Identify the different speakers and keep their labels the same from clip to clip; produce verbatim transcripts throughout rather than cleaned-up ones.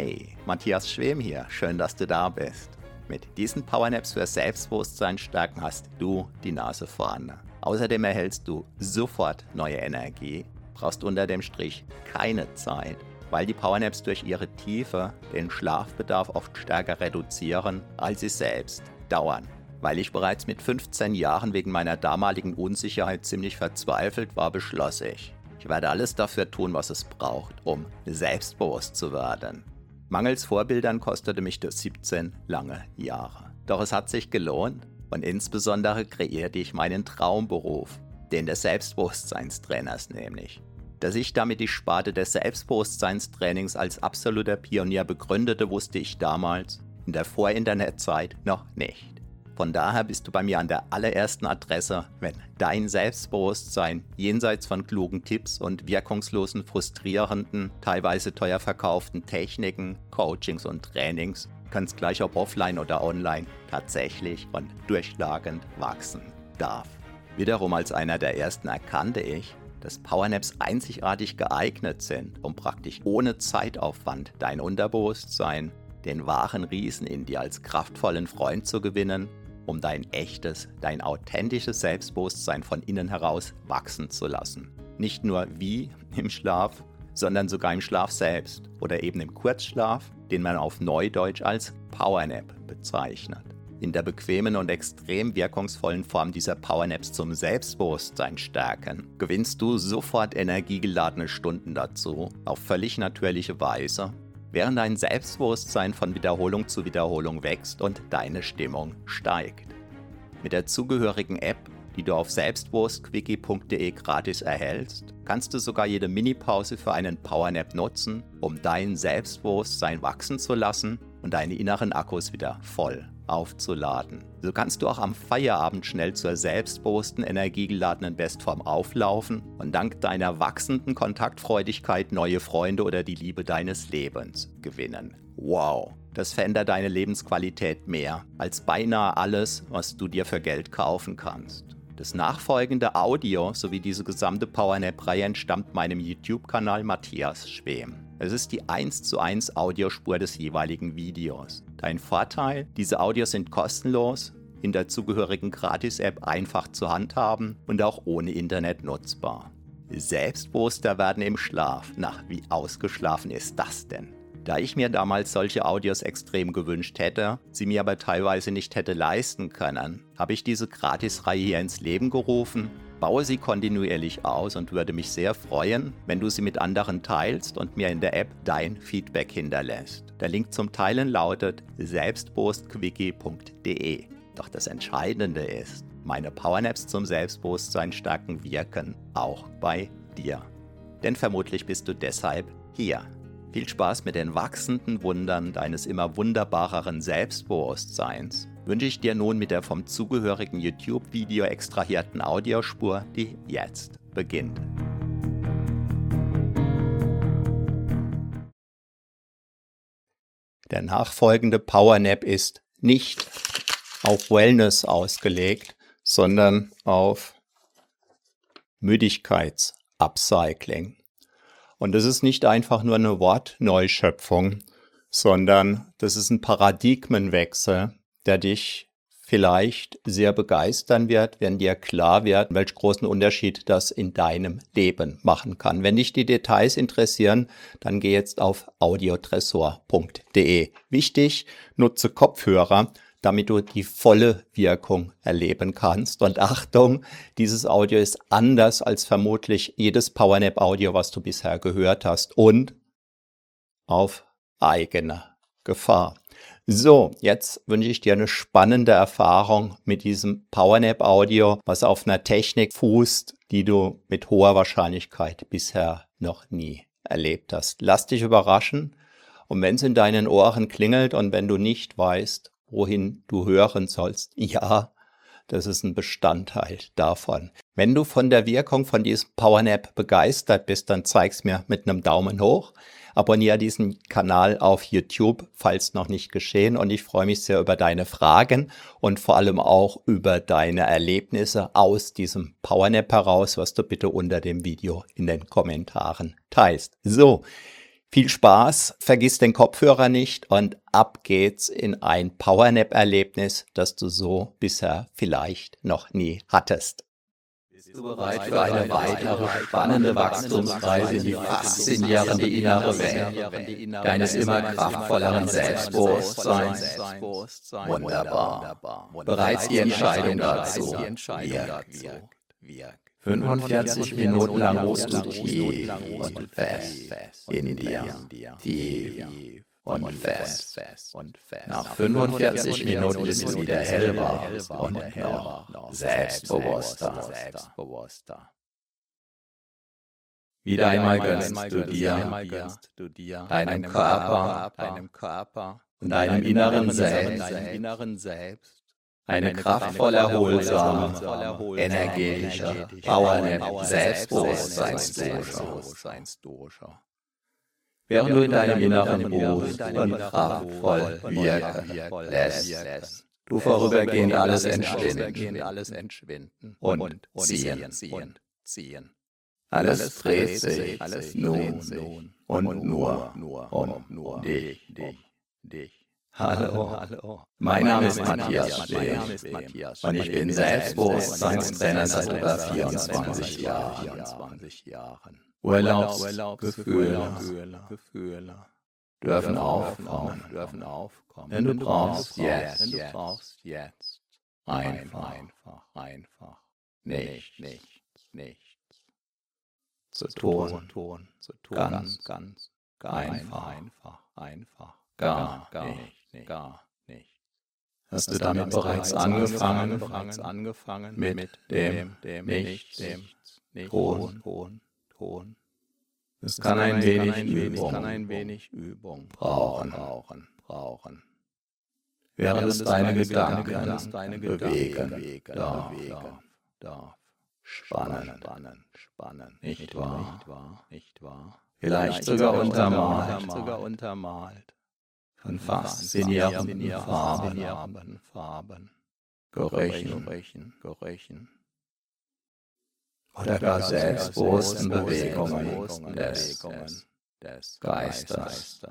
Speaker 1: Hey, Matthias Schwem hier, schön, dass du da bist. Mit diesen Powernaps für Selbstbewusstsein stärken hast du die Nase vorne. Außerdem erhältst du sofort neue Energie, brauchst unter dem Strich keine Zeit, weil die Powernaps durch ihre Tiefe den Schlafbedarf oft stärker reduzieren, als sie selbst dauern. Weil ich bereits mit fünfzehn Jahren wegen meiner damaligen Unsicherheit ziemlich verzweifelt war, beschloss ich, ich werde alles dafür tun, was es braucht, um selbstbewusst zu werden. Mangels Vorbildern kostete mich das siebzehn lange Jahre. Doch es hat sich gelohnt und insbesondere kreierte ich meinen Traumberuf, den des Selbstbewusstseinstrainers nämlich. Dass ich damit die Sparte des Selbstbewusstseinstrainings als absoluter Pionier begründete, wusste ich damals in der Vor-Internet-Zeit noch nicht. Von daher bist du bei mir an der allerersten Adresse, wenn dein Selbstbewusstsein jenseits von klugen Tipps und wirkungslosen, frustrierenden, teilweise teuer verkauften Techniken, Coachings und Trainings, ganz gleich ob offline oder online, tatsächlich und durchschlagend wachsen darf. Wiederum als einer der ersten erkannte ich, dass Powernaps einzigartig geeignet sind, um praktisch ohne Zeitaufwand dein Unterbewusstsein, den wahren Riesen in dir als kraftvollen Freund zu gewinnen, um dein echtes, dein authentisches Selbstbewusstsein von innen heraus wachsen zu lassen. Nicht nur wie im Schlaf, sondern sogar im Schlaf selbst oder eben im Kurzschlaf, den man auf Neudeutsch als Powernap bezeichnet. In der bequemen und extrem wirkungsvollen Form dieser Powernaps zum Selbstbewusstsein stärken, gewinnst du sofort energiegeladene Stunden dazu, auf völlig natürliche Weise, während dein Selbstbewusstsein von Wiederholung zu Wiederholung wächst und deine Stimmung steigt. Mit der zugehörigen App, die du auf selbstbewusstquickie punkt de gratis erhältst, kannst du sogar jede Minipause für einen Powernap nutzen, um dein Selbstbewusstsein wachsen zu lassen und deine inneren Akkus wieder voll aufzuladen. So kannst du auch am Feierabend schnell zur selbstbewussten, energiegeladenen Bestform auflaufen und dank deiner wachsenden Kontaktfreudigkeit neue Freunde oder die Liebe deines Lebens gewinnen. Wow, das verändert deine Lebensqualität mehr als beinahe alles, was du dir für Geld kaufen kannst. Das nachfolgende Audio sowie diese gesamte Powernap-Reihe entstammt meinem YouTube-Kanal Matthias Schwem. Es ist die eins zu eins Audiospur des jeweiligen Videos. Dein Vorteil, diese Audios sind kostenlos, in der zugehörigen Gratis-App einfach zu handhaben und auch ohne Internet nutzbar. Selbstbewusster werden im Schlaf. Na, wie ausgeschlafen ist das denn? Da ich mir damals solche Audios extrem gewünscht hätte, sie mir aber teilweise nicht hätte leisten können, habe ich diese Gratisreihe hier ins Leben gerufen, baue sie kontinuierlich aus und würde mich sehr freuen, wenn du sie mit anderen teilst und mir in der App dein Feedback hinterlässt. Der Link zum Teilen lautet selbstbewusstquickie punkt de. Doch das Entscheidende ist, meine Powernaps zum Selbstbewusstsein stärken wirken auch bei dir. Denn vermutlich bist du deshalb hier. Viel Spaß mit den wachsenden Wundern deines immer wunderbareren Selbstbewusstseins wünsche ich dir nun mit der vom zugehörigen YouTube-Video extrahierten Audiospur, die jetzt beginnt. Der nachfolgende Powernap ist nicht auf Wellness ausgelegt, sondern auf Müdigkeitsupcycling. Und das ist nicht einfach nur eine Wortneuschöpfung, sondern das ist ein Paradigmenwechsel, der dich vielleicht sehr begeistern wird, wenn dir klar wird, welch großen Unterschied das in deinem Leben machen kann. Wenn dich die Details interessieren, dann geh jetzt auf audiotresor punkt de. Wichtig, nutze Kopfhörer, damit du die volle Wirkung erleben kannst. Und Achtung, dieses Audio ist anders als vermutlich jedes Powernap-Audio, was du bisher gehört hast, und auf eigene Gefahr. So, jetzt wünsche ich dir eine spannende Erfahrung mit diesem Powernap-Audio, was auf einer Technik fußt, die du mit hoher Wahrscheinlichkeit bisher noch nie erlebt hast. Lass dich überraschen, und wenn es in deinen Ohren klingelt und wenn du nicht weißt, wohin du hören sollst, ja, das ist ein Bestandteil davon. Wenn du von der Wirkung von diesem Powernap begeistert bist, dann zeig's mir mit einem Daumen hoch. Abonniere diesen Kanal auf YouTube, falls noch nicht geschehen, und ich freue mich sehr über deine Fragen und vor allem auch über deine Erlebnisse aus diesem Powernap heraus, was du bitte unter dem Video in den Kommentaren teilst. So, Viel Spaß, vergiss den Kopfhörer nicht und ab geht's in ein Powernap-Erlebnis, das du so bisher vielleicht noch nie hattest.
Speaker 2: Bist du bereit für eine weitere spannende Wachstumsreise in die faszinierende innere Welt deines immer kraftvolleren Selbstbewusstseins? Wunderbar. Bereits die Entscheidung dazu wirkt. fünfundvierzig Minuten lang ruhst du tief und fest in dir, tief und fest. Nach fünfundvierzig Minuten bist du wieder hellwach und noch selbstbewusster. Wieder einmal gönnst du dir, deinem Körper und deinem inneren Selbst eine kraftvoll erholsame, energetische, Powernap Selbstbewusstseinsdusche. Während du in deinem Inneren ruhst und kraftvoll wirken lässt, du vorübergehend alles entschwinden und ziehen. Alles dreht sich nun und nur um dich. Hallo, mein Name ist Matthias Schwem und ich bin Selbstbewusstseinstrainer seit über vierundzwanzig Jahren. Urlaubsgefühle dürfen aufkommen, denn du brauchst jetzt einfach nichts zu tun, ganz einfach, gar nicht. Hast du damit bereits angefangen, mit dem Nichts tun? Es kann ein wenig Übung brauchen, während es deine Gedanken bewegen darf. Spannend, nicht wahr? Vielleicht sogar untermalt von faszinierenden Farben, Gerüchen oder gar selbstbewussten Bewegungen des Geistes.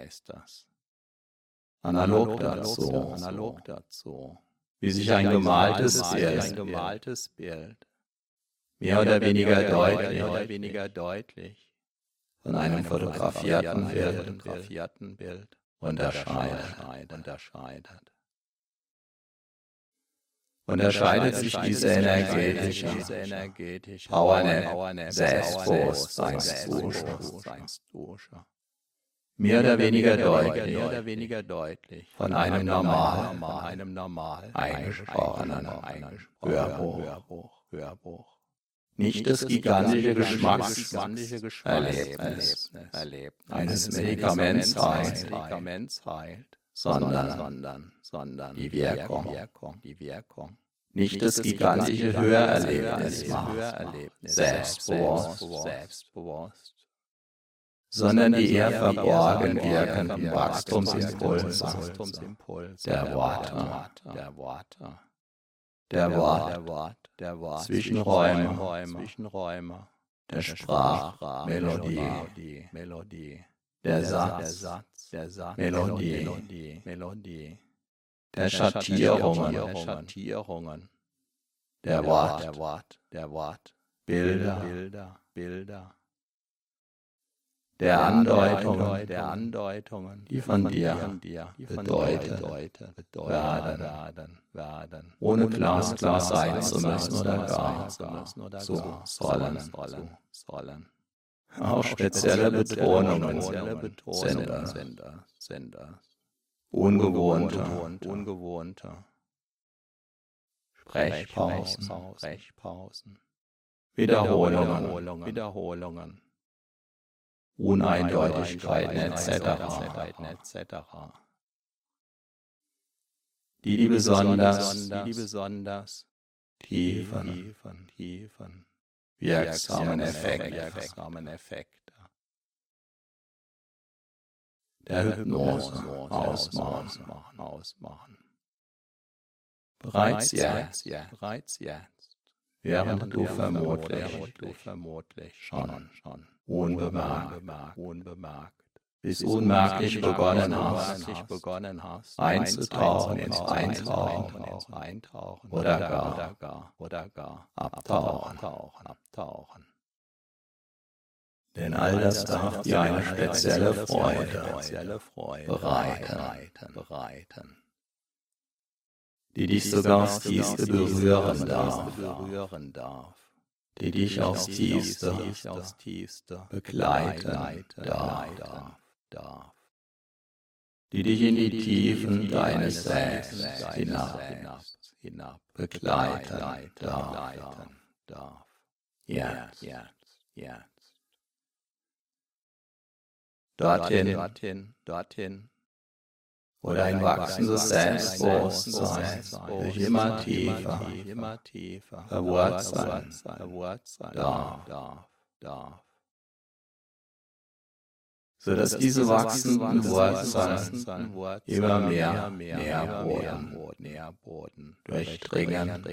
Speaker 2: Analog dazu, wie sich ein gemaltes Bild mehr oder weniger deutlich von einem fotografierten Bild unterscheidet. Unterscheidet sich diese energetische Powernap Selbstbewusstseinsdusche mehr oder weniger deutlich von einem normal eingesprochenen Hörbuch. Nicht das gigantische Geschmackserlebnis eines Medikaments heilt, sondern die Wirkung. Nicht das gigantische Hörerlebnis macht, selbstbewusst, sondern die eher verborgen wirkenden Wachstumsimpulse der Worte. Der Wort, Zwischenräume, der Sprachmelodie, der Satz, Melodie, der Schattierungen, der Wort, Bilder, der Andeutungen, die von dir bedeutet werden, ohne glasklar sein zu müssen oder gar zu sollen. Auch spezielle Betonungen sind ungewohnte Sprechpausen, Wiederholungen, Uneindeutigkeiten et cetera, die die besonders tiefen, wirksamen Effekte der Hypnose ausmachen. Bereits jetzt, während du vermutlich schon unbemerkt bis unmerklich begonnen hast, einzutauchen ins Eintauchen oder gar, oder gar abtauchen. Denn all das darf dir eine spezielle Freude bereiten, die dich sogar aufs Tiefste berühren darf, die dich aufs Tiefste begleiten darf, die dich in die Tiefen deines Selbst hinab begleiten darf. Jetzt, dorthin, dorthin, dorthin, wo dein wachsendes Selbstbewusstsein durch immer tiefer, immer tiefer verwurzeln darf, so dass diese wachsenden Wurzeln immer mehr Nährboden durchdringen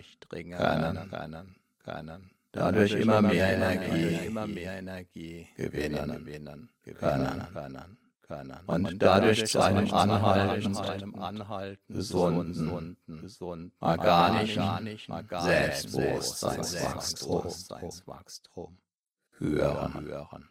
Speaker 2: können, dadurch immer mehr Energie gewinnen können. Und dadurch zu einem anhaltenden, gesunden, organischen Selbstbewusstseinswachstum hören.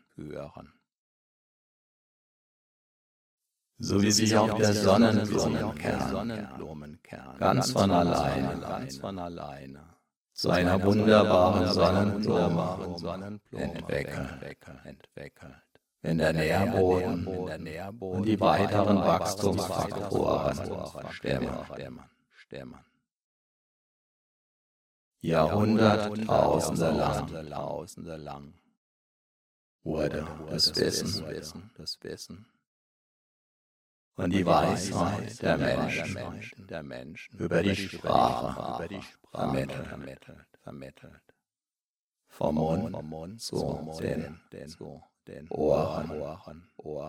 Speaker 2: So wie sich auch der Sonnenblumenkern ganz von alleine zu einer wunderbaren Sonnenblume entwickelt, wenn der Nährboden und die weiteren Wachstumsfaktoren stimmen. Jahrhunderttausende lang wurde das Wissen und die Weisheit der Menschen über die Sprache vermittelt, vom Mund zu den Ohren.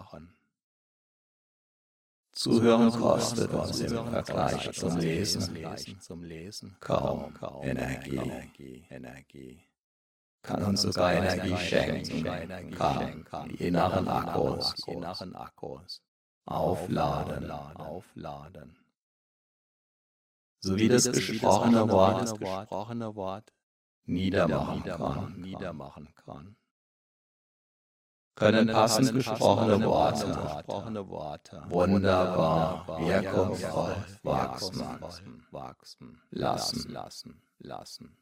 Speaker 2: Zuhören kostet uns im Vergleich zum Lesen kaum Energie. Kann uns sogar Energie schenken, kann die inneren Akkus aufladen. So wie das gesprochene Wort niedermachen kann. Können passend gesprochene Worte wunderbar wirkungsvoll wachsen lassen.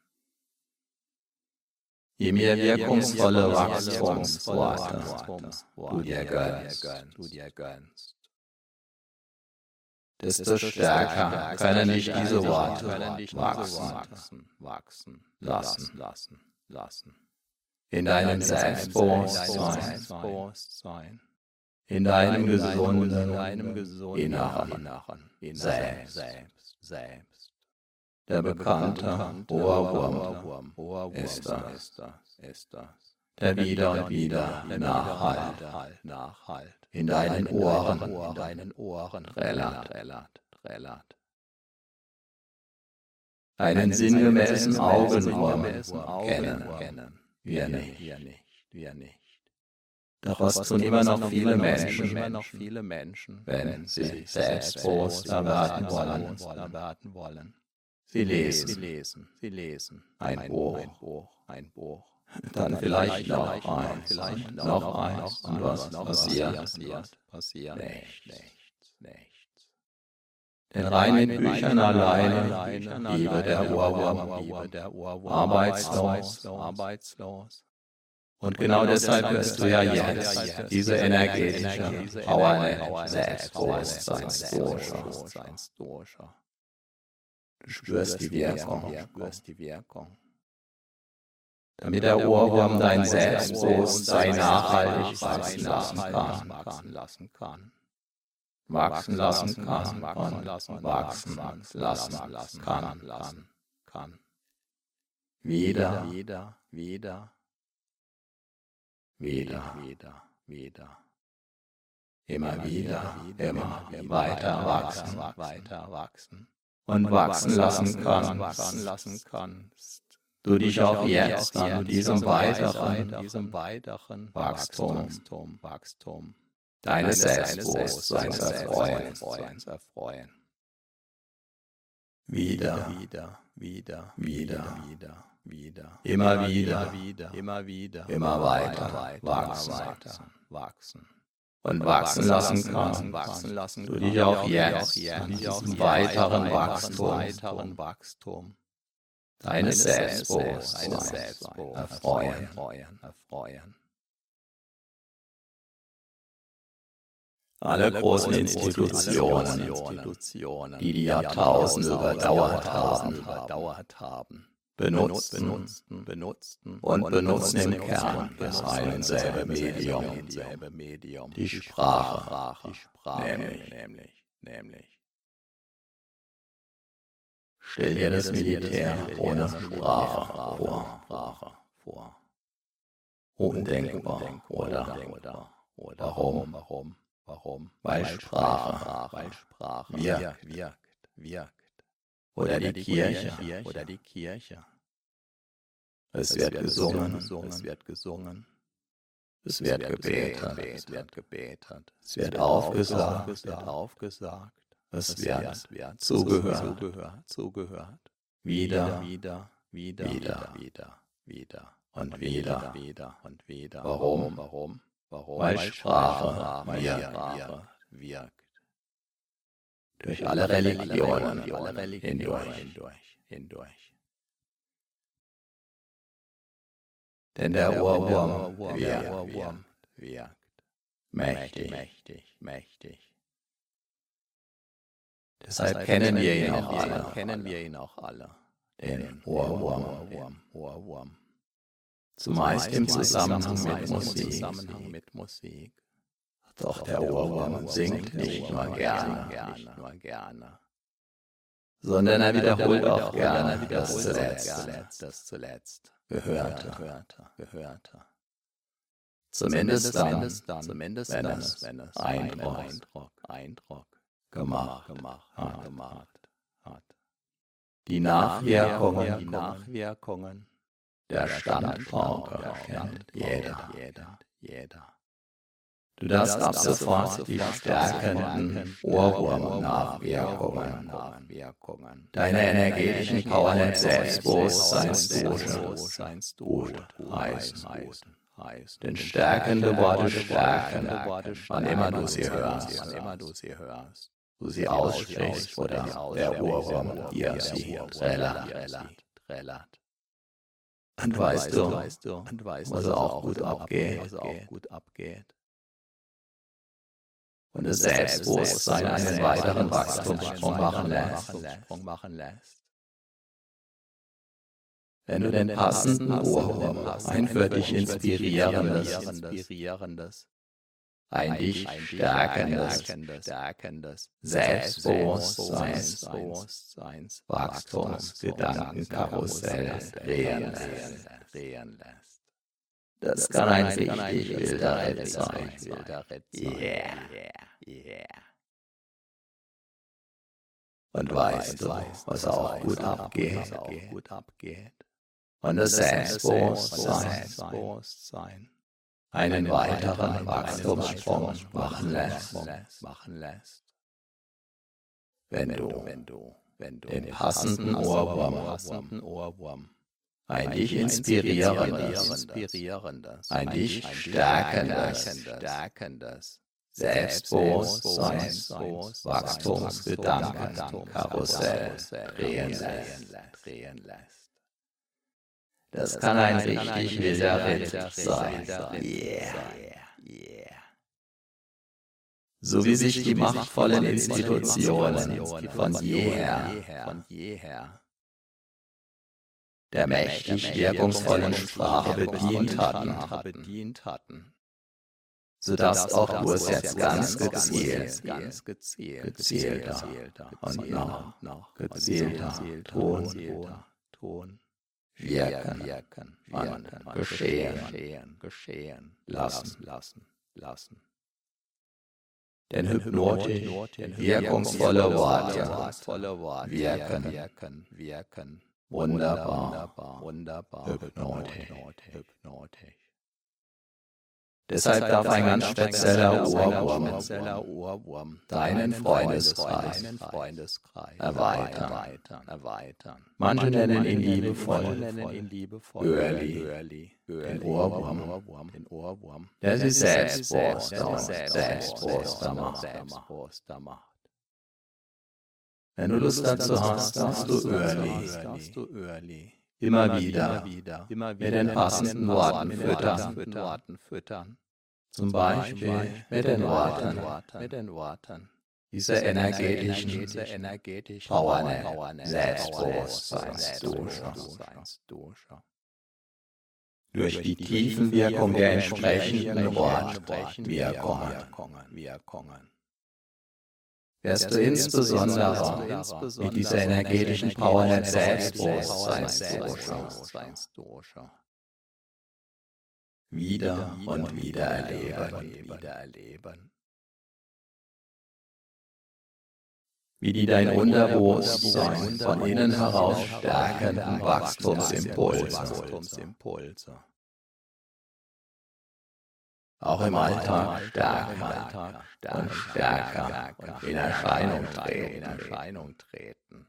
Speaker 2: Je mehr wirkungsvolle Wachstumsworte du dir gönnst, desto stärker können dich diese Worte wachsen lassen. In deinem Selbstbewusstsein, in deinem gesunden, inneren Selbst. Der bekannte Ohrwurm ist das, der wieder und wieder nachhallt, in deinen Ohren trällert. Einen sinngemäßen Augenwurm kennen wir nicht. Doch was tun immer noch viele Menschen, wenn sie selbstbewusst erwarten wollen? Sie lesen ein Buch, dann vielleicht noch eins, noch eins, und was passiert? Nichts. Denn rein mit Büchern alleine bliebe der Ohrwurm arbeitslos. Und genau deshalb wirst du ja jetzt diese energetische Powernap Selbstbewusstseinsdosha. Du spürst die Wirkung. Damit der Ohrwurm dein Selbstbewusstsein nachhaltig wachsen lassen kann. Wachsen lassen kann. Wachsen lassen kann. Wieder. Immer wieder. Immer weiter wachsen. Und wachsen lassen kannst du dich auch jetzt an diesem weiteren Wachstum deines Selbstbewusstseins erfreuen. Wieder, wieder, wieder, wieder, wieder, wieder, immer wieder, immer wieder, immer weiter wachsen, wachsen und wachsen lassen kannst, du dich auch jetzt in diesem weiteren Wachstum deines Selbstbewusstseins erfreuen, erfreuen. Alle großen Institutionen, die die Jahrtausende überdauert haben, benutzten, benutzten und benutzen im Kern das ein und selbe Medium, die Sprache, nämlich, nämlich. Stell dir das Militär ohne Sprache vor. Undenkbar, oder? Warum? Warum? Warum? Weil Sprache, weil Sprache wirkt, wirkt, wirkt. Oder die Kirche, oder die Kirche. Es wird gesungen, es wird gesungen. Es wird gebetet, es wird gebetet. Es wird aufgesagt, es wird aufgesagt. Es wird zugehört, zugehört. Wieder, wieder, wieder, wieder, wieder, wieder und wieder, wieder und wieder. Warum? Warum? Warum? Weil Sprache wirkt, wirkt. Durch alle Religionen hindurch, hindurch, hindurch. Denn der Ohrwurm wirkt, wirkt. Mächtig, mächtig, mächtig. Deshalb kennen wir ihn auch alle, kennen wir ihn auch alle. Den Ohrwurm, den Ohrwurm. Zumeist im Zusammenhang mit Musik. mit Musik. Doch der Ohrwurm singt nicht nur gerne, sondern er wiederholt auch gerne das zuletzt, das zuletzt Gehörte, Gehörte. Zumindest dann, zumindest wenn es Eindruck, Eindruck gemacht, gemacht, gemacht hat. Die Nachwirkungen, die Nachwirkungen der Standpauke kennt jeder, jeder, jeder. Du darfst ab sofort die stärkenden Ohrwurm-Nachwirkungen deiner energetischen Powernap Selbstbewusstseinsdusche heißen. Denn stärkende Worte stärken, wann immer du sie hörst, du sie aussprichst oder der Ohrwurm dir sie trällert. Und weißt du, was auch gut abgeht. Und das Selbstbewusstsein einen weiteren Wachstumssprung machen lässt. Wenn du den passenden Ohrwurm, ein für dich inspirierendes, ein dich stärkendes, Selbstbewusstseins, Wachstumsgedankenkarussell drehen lässt. Das kann ein richtig wilder Ritt sein. Yeah, yeah. Und weißt du, was auch gut abgeht? Und das Selbstbewusstsein einen weiteren Wachstumssprung machen lässt. Wenn du den passenden Ohrwurm, ein dich inspirierendes, ein dich stärkendes, Selbstbewusstseins, Wachstumsgedanken, Karussell drehen lässt. Das kann ein richtig wilder Ritt sein. Yeah, yeah. So wie sich die machtvollen Institutionen von jeher der mächtig wirkungsvollen Sprache bedient hatten, so darfst auch du es jetzt ganz gezielt, gezielter und noch gezielter Ton wirken, geschehen lassen. Denn hypnotisch wirkungsvolle Worte wirken wunderbar, hypnotisch. Deshalb darf ein ganz spezieller Ohrwurm deinen Freundeskreis erweitern. Manche nennen ihn liebevoll Öhrli, den Ohrwurm, der sich selbstbewusster und selbstbewusster macht. Wenn du Lust dazu hast, darfst du Öhrli immer wieder mit den passenden Worten füttern. Zum Beispiel mit den Worten dieser energetischen Powernap Selbstbewusstseinsdusche. Durch die Tiefenwirkung der entsprechenden Wortwirkungen wirst du insbesondere mit dieser energetischen Powernap Selbstbewusstseinsdusche wieder und wieder erleben, wie die dein Unterbewusstsein von innen heraus stärkenden Wachstumsimpulse auch im Alltag stärker und stärker in Erscheinung treten.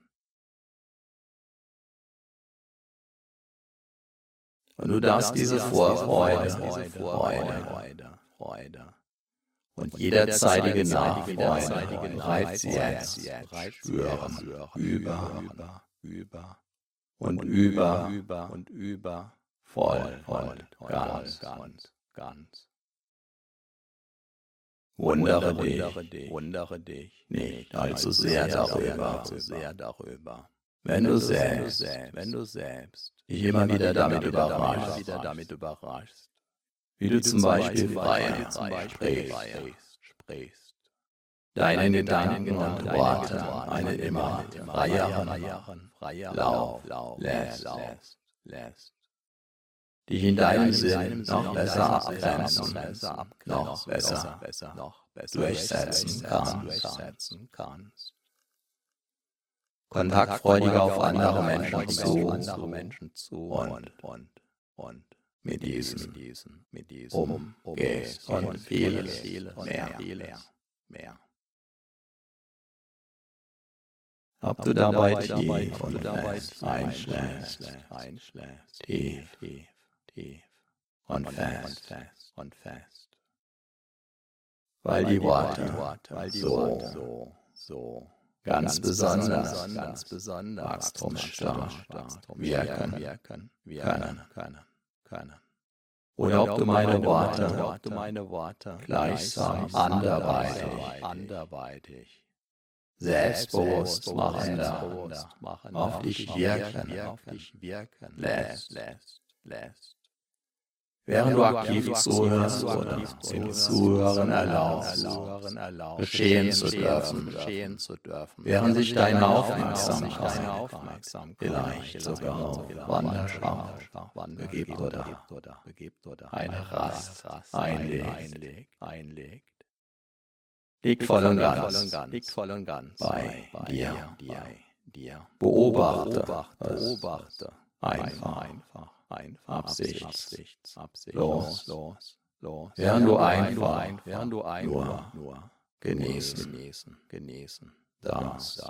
Speaker 2: Und du darfst diese Vorfreude, Freude und jederzeitige Nachfreude bereits jetzt spüren, über und über und über, voll und ganz. Wundere dich nicht allzu sehr darüber, wenn du selbst dich immer wieder damit überraschst, wie du zum Beispiel freier sprichst, deinen Gedanken und Worten einen immer freieren Lauf lässt, dich in deinem Sinn noch besser abgrenzen, noch besser durchsetzen kannst. Kontaktfreudig auf andere Menschen zu und mit diesen umgehst und vieles mehr. Ob du dabei tief und fest einschläfst, tief und fest, weil die Worte so ganz besonders wachstumsstark wirken können. Oder ob du meine Worte gleichsam anderweitig selbstbewusst machender auf dich wirken lässt, während du aktiv zuhörst oder dem Zuhören erlaubst, geschehen zu dürfen, während sich deine Aufmerksamkeit vielleicht sogar auf Wanderschaft begibt oder eine Rast einlegt. Liegt voll und ganz bei dir. Beobachte es einfach, absichtslos, während du einfach nur genießen darfst.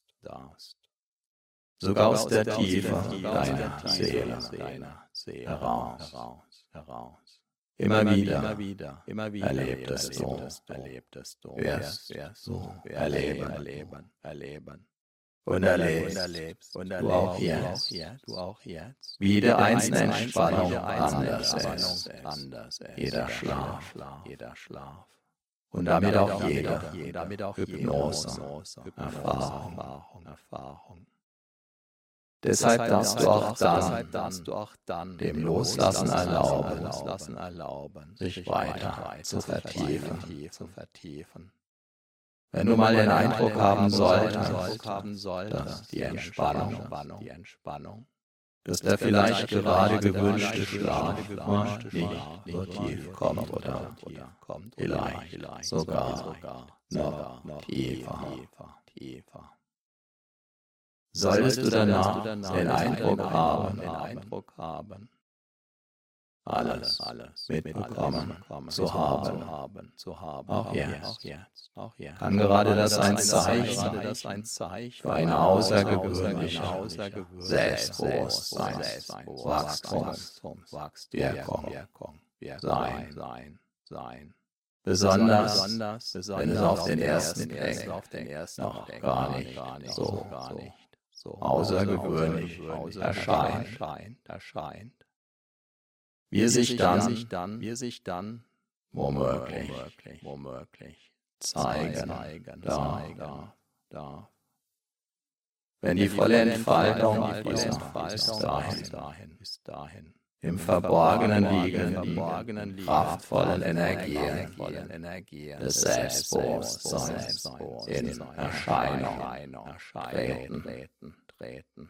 Speaker 2: Sogar aus der Tiefe deiner Seele heraus. Immer wieder erlebtest du, wirst so erleben und erlebst du auch jetzt, wie jede einzelne Entspannung anders ist, jeder Schlaf und damit auch jede Hypnose, Erfahrung. Deshalb darfst du auch dann dem Loslassen erlauben, sich weiter zu vertiefen. Wenn du mal den Eindruck haben solltest, dass die Entspannung, dass der vielleicht gerade gewünschte Schlaf nicht so tief kommt oder vielleicht sogar noch tiefer. Solltest du danach den Eindruck haben, alles, alles mitbekommen zu haben, zu haben, auch jetzt. Kann gerade das ein Zeichen für ein außergewöhnliches Selbstbewusstseinswachstum, Wirkung sein. Besonders, wenn es auf den ersten Blick noch gar nicht so außergewöhnlich erscheint. Wir sich dann, wir sich dann womöglich, womöglich zeigen, da, da. Wenn die volle Entfaltung bis dahin, bis dahin, im Verborgenen liegen, kraftvollen Energien des Selbstbewusstseins in Erscheinung treten.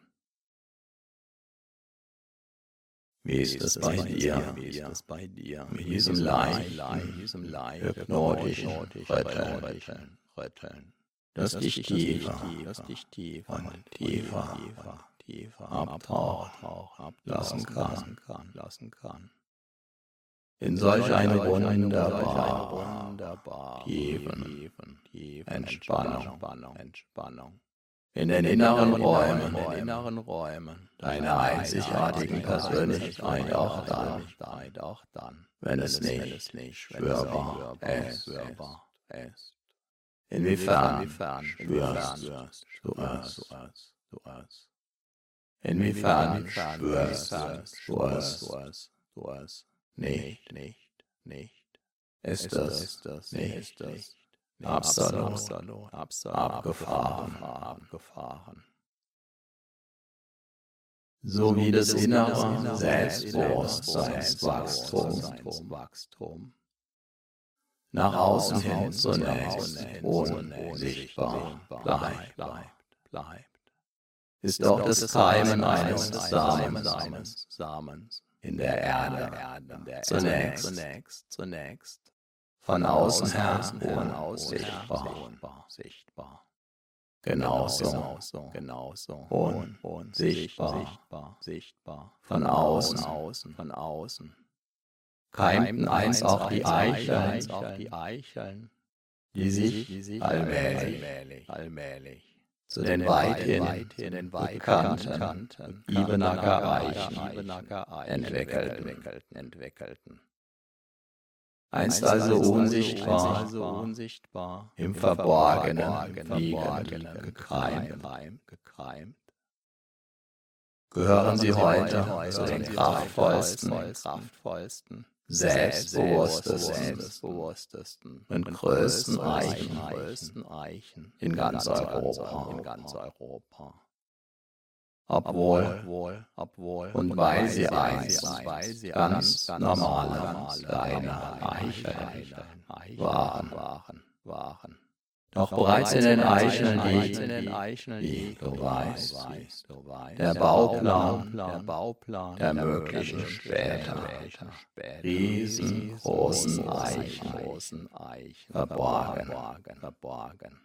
Speaker 2: Wie ist es bei dir, mit diesem leichten, hypnotischen Rütteln, das dich tiefer und tiefer abtauchen lassen kann? In solch eine wunderbare, tiefen Entspannung. In den inneren Räumen deiner einzigartigen Persönlichkeit auch dann, wenn es nicht spürbar ist. Inwiefern spürst du es? Inwiefern spürst du es nicht? Ist es nicht absolut abgefahren? So wie das innere Selbstbewusstseinswachstum nach außen hin zunächst unsichtbar bleibt, ist auch das Keimen eines Samens in der Erde zunächst von außen her unsichtbar. Genauso unsichtbar von außen keimten einst auch die Eicheln, die sich allmählich zu den weithin bekannten Ibenacker Eichen entwickelten. Einst also unsichtbar, im Verborgenen liegend, gekeimt, gehören sie heute zu den kraftvollsten, selbstbewusstesten und größten Eichen in ganz Europa. Obwohl und weil sie einst ganz normale kleine Eicheln waren. Doch bereits in den Eicheln liegt, wie du weißt, der Bauplan der möglichen später riesengroßen Eichen verborgen.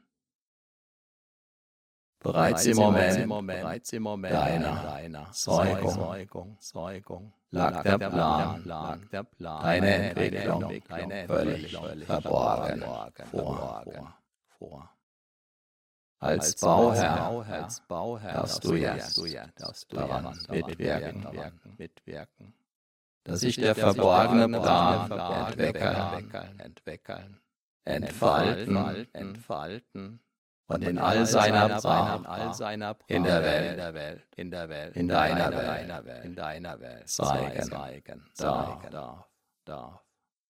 Speaker 2: Bereits im Moment deiner Zeugung lag der Plan, deine Entwicklung völlig verborgen vor. Als Bauherr darfst du jetzt daran mitwirken, dass sich der verborgene Plan entwickeln, entfalten und in all seiner Pracht in der Welt, in deiner Welt zeigen darf.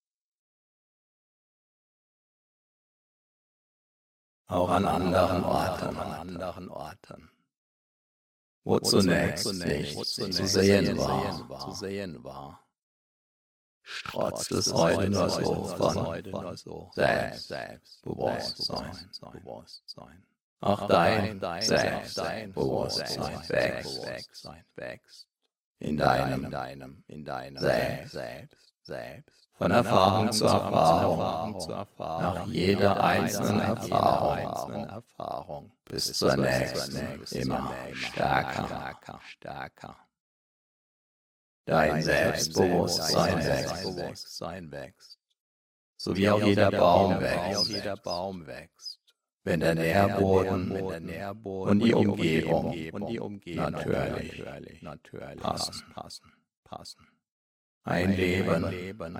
Speaker 2: Auch an anderen Orten, wo zunächst nichts zu sehen war, strotzt es heute nur so von Selbstbewusstsein. Auch dein Selbstbewusstsein wächst in deinem Selbst. Von Erfahrung zu Erfahrung, nach jeder einzelnen Erfahrung, bis zur nächsten immer stärker. dein Selbstbewusstsein wächst, so wie auch jeder Baum wächst, wenn der Nährboden und die Umgebung natürlich passen. Ein Leben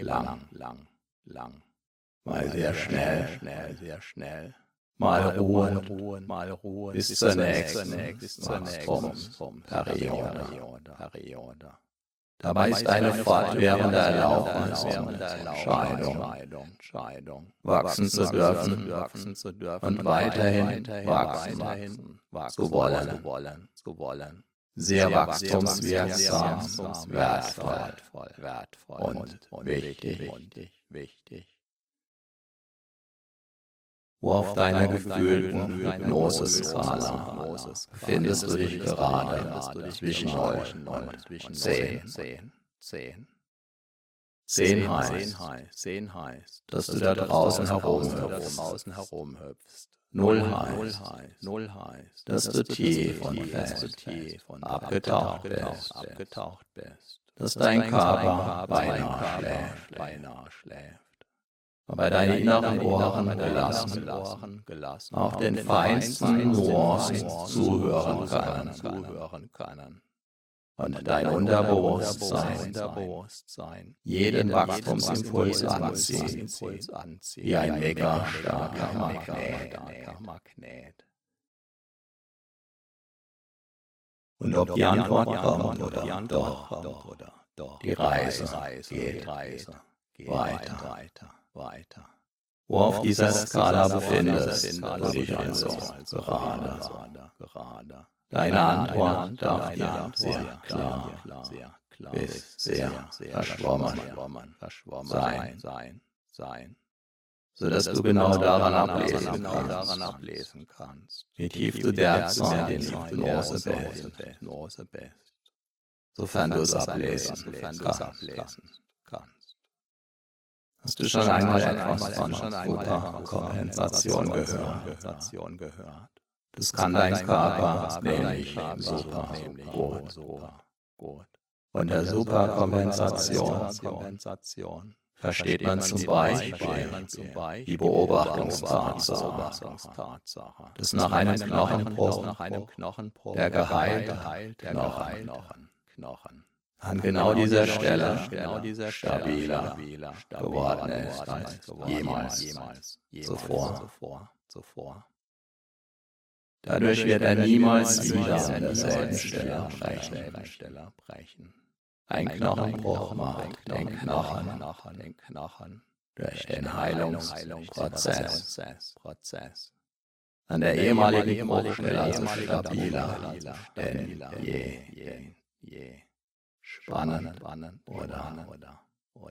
Speaker 2: lang, mal sehr schnell, mal ruhen, bis zur nächsten Wachstumsperiode. Dabei ist eine fortwährende Erlaubnis und Entscheidung, wachsen zu dürfen und weiterhin wachsen zu wollen. Sehr wachstumswirksam, wertvoll und wichtig. Wo auf deiner gefühlten Hypnoseskala befindest du dich gerade zwischen null und zehn. zehn heißt, dass du da draußen herumhüpfst. null heißt, dass du tief und fest abgetaucht bist, dass dein Körper beinahe schläft. Aber deine inneren Ohren gelassen, auch den feinsten Nuancen zuhören können. Und dein Unterbewusstsein jeden Wachstumsimpuls anziehen, wie ein mega starker Magnet. Und ob die Antwort kommt oder doch, die Reise geht weiter. Wo auf dieser Skala befindest du dich also gerade. Deine Antwort darf dir sehr klar bis sehr verschwommen sein, sodass du genau daran ablesen kannst, wie tief du derzeit in Hypnose bist, sofern du es ablesen kannst. Hast du schon einmal etwas von Superkompensation gehört? Das kann dein Körper nämlich super gut. Und der Superkompensation versteht man zum Beispiel die Beobachtungstatsache, dass nach einem Knochenbruch der geheilte Knochen an genau dieser Stelle stabiler geworden ist als jemals zuvor. Dadurch wird er niemals wieder an derselben Stelle brechen. Ein Knochenbruch macht den Knochen durch den Heilungsprozess an der ehemaligen Bruchstelle also stabiler, denn je spannend oder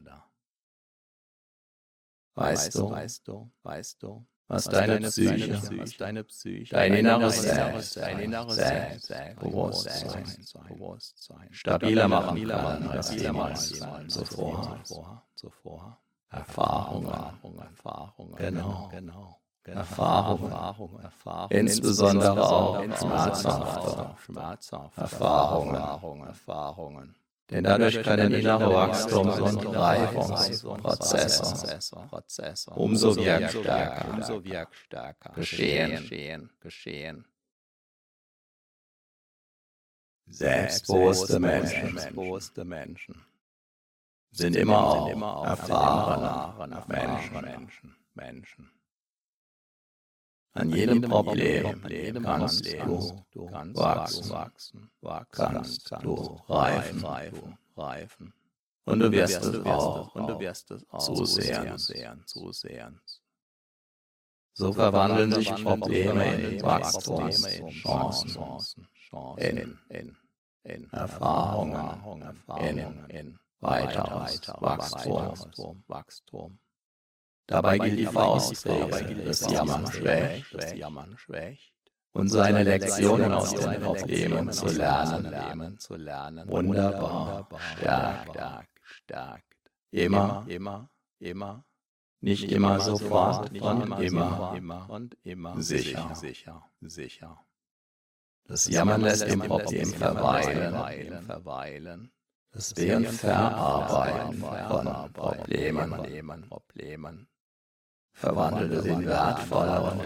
Speaker 2: weißt du, was deine Psyche, dein inneres Selbst, Bewusstsein stabiler machen kann als jemals zuvor. Erfahrungen, genau. Erfahrungen, insbesondere auch schmerzhafte Erfahrungen. Denn dadurch können innere Wachstums- und Reifungsprozesse umso wirkstärker geschehen. Selbstbewusste Menschen sind immer auch erfahrene Menschen. An jedem Problem kannst du wachsen, kannst du reifen. Und du wirst es auch zusehen. So verwandeln sich Probleme in Wachstumschancen, in Erfahrungen, in weiteres Wachstum. Dabei gilt die Faustregel, das Jammern schwächt, und seine Lektionen aus den Problemen zu lernen, wunderbar stärkt. Immer, nicht immer sofort und immer sicher. Das Jammern lässt im Problem verweilen. das Wir- und Verarbeiten von Problemen, Problemen verwandelte in wertvolle und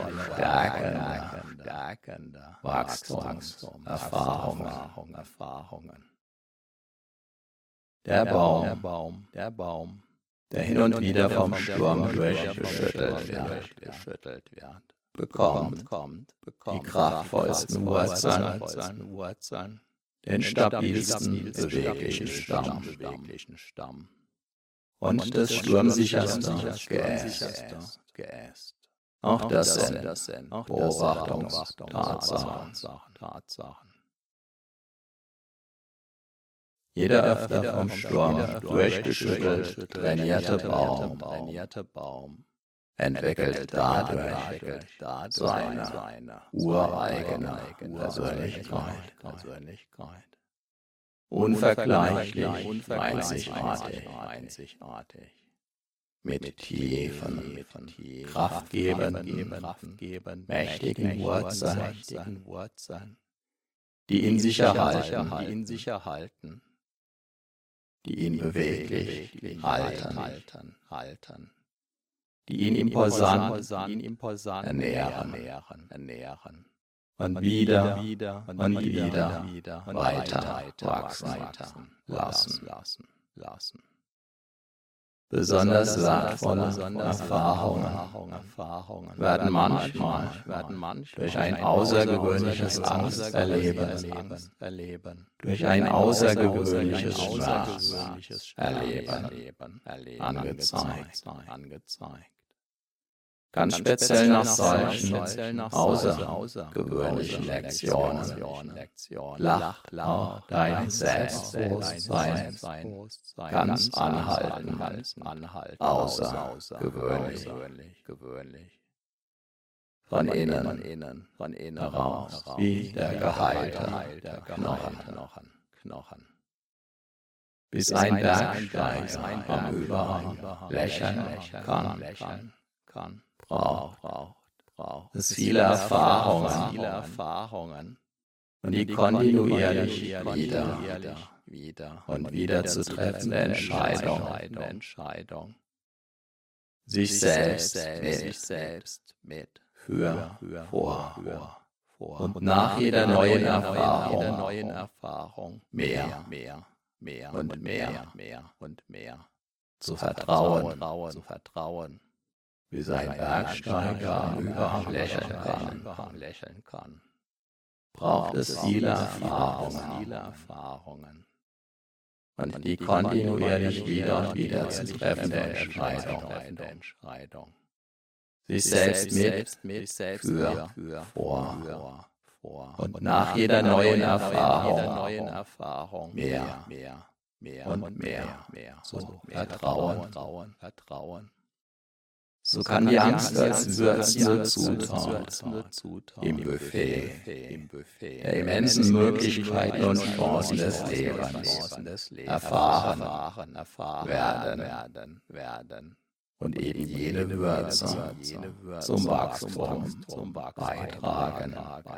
Speaker 2: stärkende Wachstumserfahrungen. Erfahrungen. Der Baum, der Baum, der Baum, der hin und wieder vom Sturm durchgeschüttelt wird, bekommt die kraftvollsten Wurzeln, den stabilsten, beweglichen Stamm und das sturmsicherste Geäst. Auch das sind Beobachtungstatsachen. Jeder öfter vom Sturm durchgeschüttelt trainierte Baum entwickelt dadurch seine ureigene Persönlichkeit. Unvergleichlich, einzigartig, mit tiefen, kraftgebenden, mächtigen Wurzeln, die ihn sicher halten, die ihn beweglich halten, die ihn imposant ernähren, und wieder und wieder weiter wachsen lassen. Besonders wertvolle Erfahrungen werden manchmal durch ein außergewöhnliches Angsterleben, durch ein außergewöhnliches Schmerzerleben angezeigt. Ganz speziell nach solchen außergewöhnlichen Lektionen lacht auch dein Selbstbewusstsein ganz anhaltend, außergewöhnlich, von innen heraus, wie der geheilte Knochen. Bis ein Bergsteiger am Überhang lächeln kann. Braucht, braucht es viele Erfahrungen und die kontinuierlich wieder und wieder zu treffende Entscheidung, sich selbst mit, für, vor und nach jeder neuen Erfahrung mehr und mehr zu vertrauen. Wie sein Bergsteiger am Überhang lächeln kann, braucht es viele Erfahrungen und die kontinuierlich wieder und wieder zu treffende Entscheidung, sich selbst mit, für, vor und nach jeder neuen Erfahrung mehr und mehr zu vertrauen. So kann die Angst als würzende Zutat im Buffet der immensen Möglichkeiten und Chancen des Lebens erfahren werden und eben jene Würze zum Wachstum beitragen.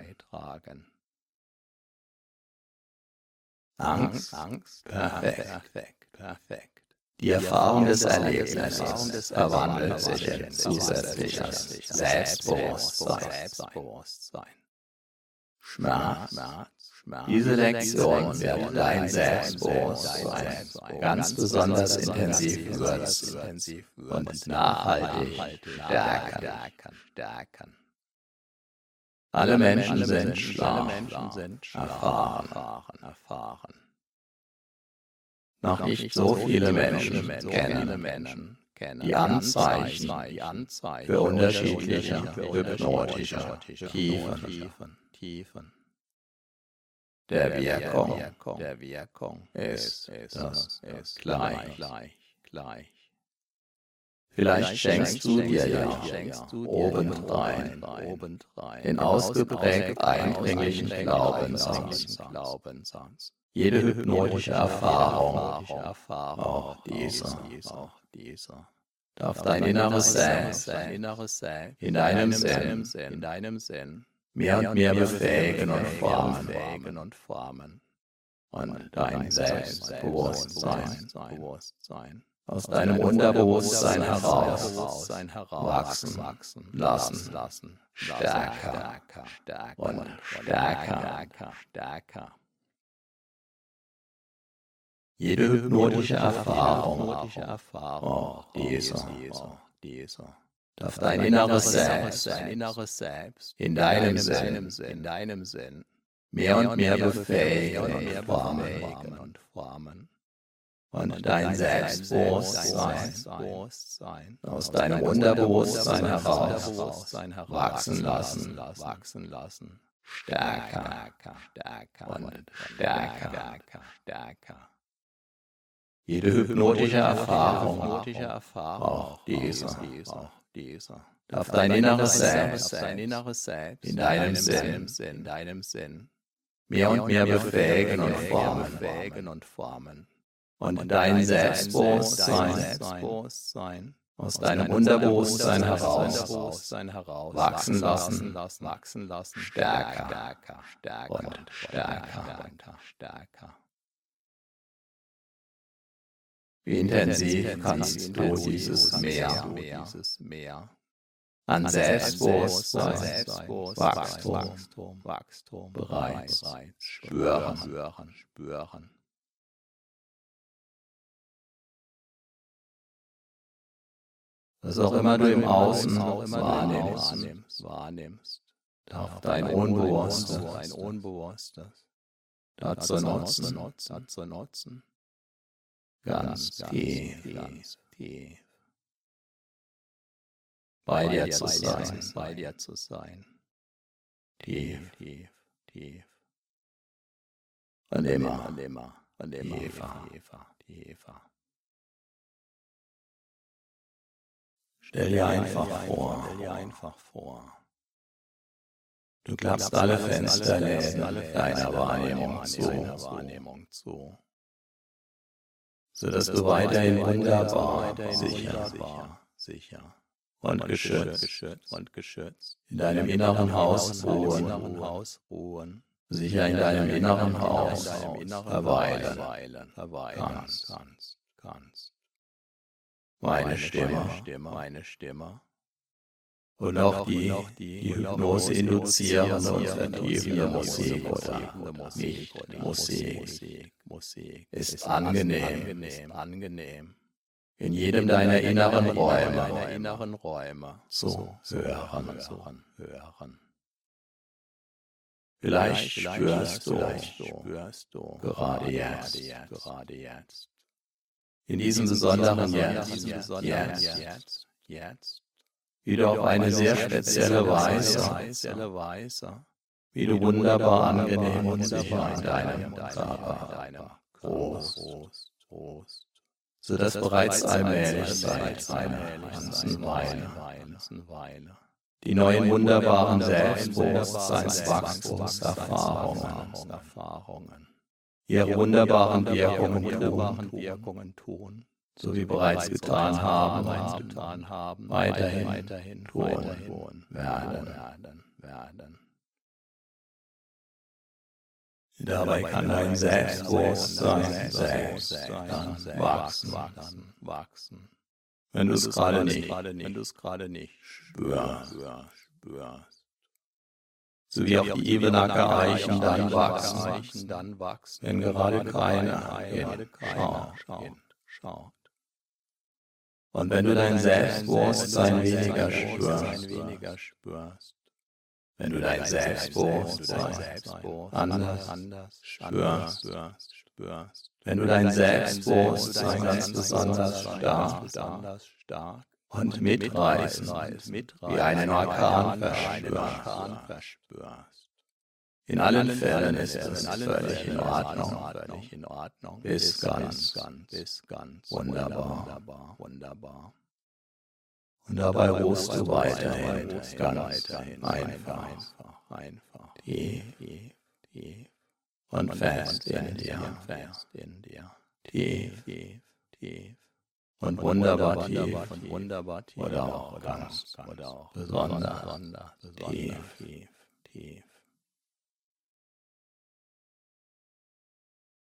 Speaker 2: Angst, perfekt. Die Erfahrung des Erlebnisses verwandelt sich in zusätzliches Selbstbewusstsein. Schmerz. Diese Lektion wird dein Selbstbewusstsein ganz besonders intensiv würzen und nachhaltig stärken. Alle Menschen sind schlau, erfahren. Noch nicht so viele Menschen kennen die Anzeichen für unterschiedliche hypnotische Tiefen. Der Wirkung ist das gleich. Vielleicht schenkst du dir ja obendrein den ausgeprägt eindringlichen Glaubenssatz. Jede hypnotische Erfahrung, auch diese, darf dein inneres Selbst in deinem Sinn mehr und mehr befähigen und formen. und dein Selbstbewusstsein aus deinem Unterbewusstsein heraus wachsen lassen, stärker und stärker. Jede hypnotische Erfahrung, auch dieser, darf dein inneres Selbst in deinem Sinn mehr und mehr befähigen und formen und dein Selbstbewusstsein aus deinem Unterbewusstsein heraus wachsen lassen, stärker und stärker. Jede hypnotische Erfahrung, auch dieser, darf dein inneres Selbst in deinem Sinn mehr und mehr befähigen und formen und dein Selbstbewusstsein aus deinem Unterbewusstsein heraus wachsen lassen, stärker und stärker. Wie intensiv kannst du dieses Meer an Selbstbewusstsein, Wachstum bereits spüren. Was auch immer du im Außen wahrnimmst, darf dein Unbewusstes dazu nutzen, ganz tief bei dir zu sein, tief und immer tiefer. Stell dir einfach vor, du klappst alle Fensterläden deiner Wahrnehmung zu, sodass du weiterhin wunderbar, sicher und geschützt in deinem inneren Haus ruhen, sicher in deinem inneren Haus verweilen kannst. Meine Stimme und auch die, die Hypnose induzierende und vertiefende Musik oder Nicht-Musik ist angenehm, in jedem deiner inneren Räume zu hören. Vielleicht spürst du gerade jetzt, in diesem besonderen Jetzt, wie du auf eine sehr spezielle Weise, wie du wunderbar angenehm und sicher in deinem Körper groß, sodass bereits allmählich seit einer ganzen Weile die neuen wunderbaren Selbstbewusstseinswachstumserfahrungen ihre wunderbaren Wirkungen tun, so wie bereits getan haben, weiterhin tun werden. Dabei kann dein Selbstbewusstsein selbst dann wachsen, wenn du es gerade nicht spürst. So wie auch die Ebenacker Eichen dann wachsen, wenn gerade keiner hinschaut. Und wenn du dein Selbstbewusstsein weniger spürst, wenn du dein Selbstbewusstsein anders spürst, wenn du dein Selbstbewusstsein ganz besonders stark und mitreißend wie einen Orkan verspürst. In allen Fällen ist es völlig in Ordnung, bis ganz wunderbar. Und dabei ruhst du weiterhin ganz einfach, tief und fest in dir, tief und wunderbar tief oder auch ganz besonders tief.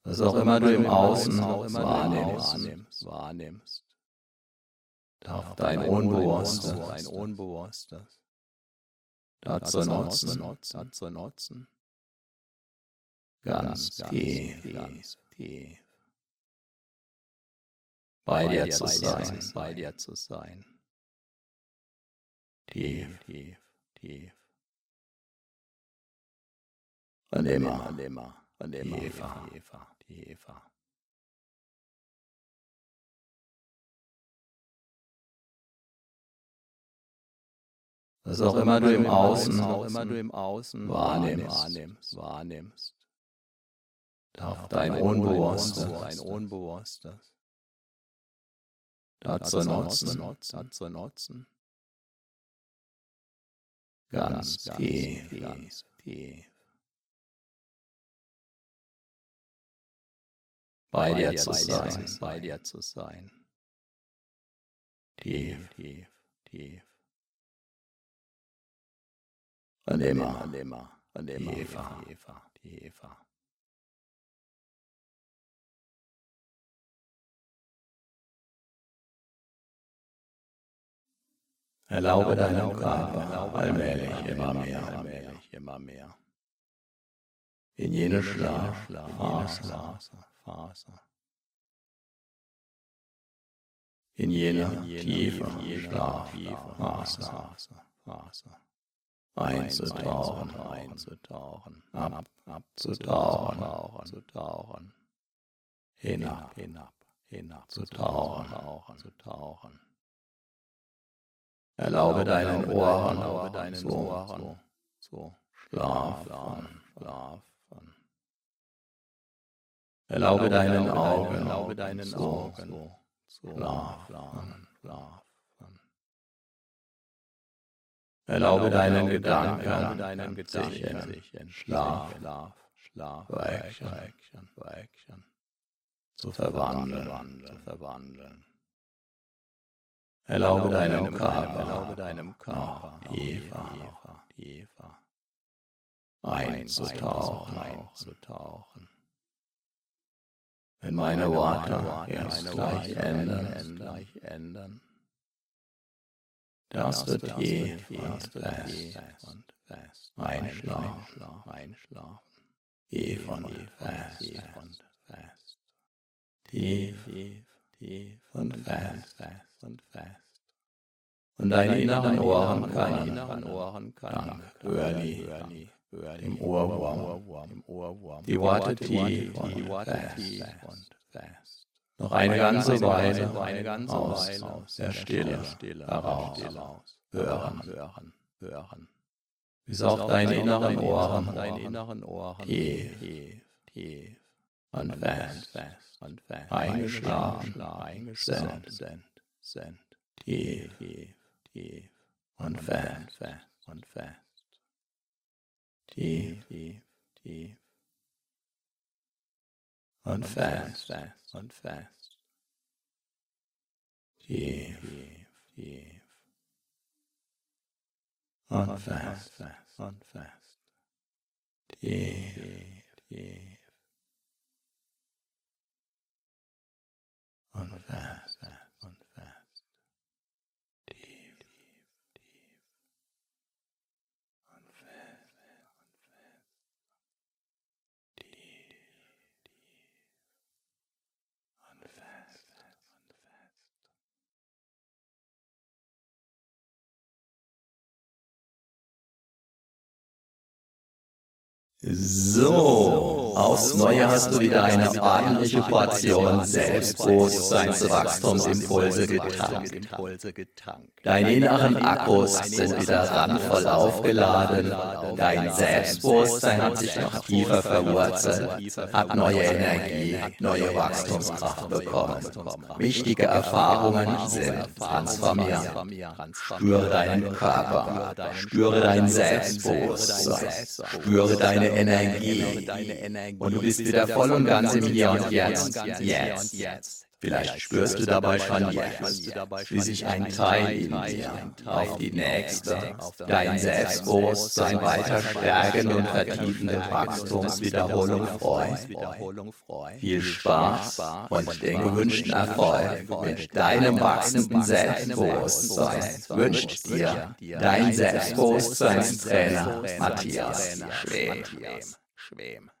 Speaker 2: Was auch immer du im Außen wahrnimmst, wahrnimmst, darf dein Unbewusstes dazu nutzen, ganz tief, tief bei dir zu sein, bei dir zu sein, tief, tief, tief, und immer, und immer, und immer, tiefer, tiefer, tiefer. Was auch immer du im Außen, auch immer du im Außen wahrnimmst, wahrnimmst, darf dein Unbewusstes, dein Unbewusstes dazu nutzen, dazu nutzen, ganz tief, ganz tief bei dir zu sein, bei dir zu sein, tief, tief, tief. Und immer, und immer, und immer, tiefer, tiefer, tiefer. Erlaube deinem Körper allmählich immer mehr, allmählich immer mehr in jene Schlafphase, Phase, in jene tiefe Schlafphase, Phase. Einzutauchen, einzutauchen, ab, abzutauchen, abzutauchen, hinab, hinab, hinab, zu tauchen, zu tauchen. Erlaube deinen Ohren, erlaube deinen Ohren, zu schlafen, schlafen. Erlaube deinen Augen, erlaube deinen Augen, zu schlafen, schlafen. Erlaube deinen Gedanken, deinen Gedanken, Schlaf, Schlaf, Schlaf, Weckchen, Weckchen, zu verwandeln, zu verwandeln. Erlaube deinem Körper, erlaube deinem Körper, tiefer, tiefer, einzutauchen, einzutauchen. Wenn meine Worte jetzt gleich ändern, gleich ändern, darfst du tief und fest und fest einschlafen, einschlafen, tief und fest und fest, tief, tief, tief und fest und fest. Und deine inneren Ohren können, dank Hörni, dem Ohrwurm, die Worte tief und fest und fest. Noch eine ganze Weile, eine ganze Weile aus der Stille heraus hören, hören, hören. Bis auf deine inneren Ohren, deine inneren Ohren, tief, tief und fest, fest und fest, eingeschlafen, eingeschlafen sind, sind, tief, tief und fest, fest und fest, tief, tief, tief. Und fest, fest, und fest. Tief, tief. Und fest, fest, und fest. Tief, tief. Und fest, fest, und fest. Tief, tief, tief. Und fest, fest, und fest. Tief. So, aufs Neue hast du wieder eine ordentliche Portion Selbstbewusstseinswachstumsimpulse getankt. Deine inneren Akkus sind wieder randvoll aufgeladen, dein Selbstbewusstsein hat sich noch tiefer verwurzelt, hat neue Energie, neue Wachstumskraft bekommen. Wichtige Erfahrungen sind transformiert. Spüre deinen Körper, spüre dein Selbstbewusstsein, spüre deine Energie und du bist wieder voll und ganz im Hier und Jetzt, jetzt, Vielleicht spürst du dabei schon jetzt, wie sich ein Teil in dir auf die nächste, dein Selbstbewusstsein weiter stärkende und vertiefende Wachstumswiederholung freut. Viel Spaß und den gewünschten Erfolg mit deinem wachsenden Selbstbewusstsein wünscht dir dein Selbstbewusstseinstrainer Matthias Schwem.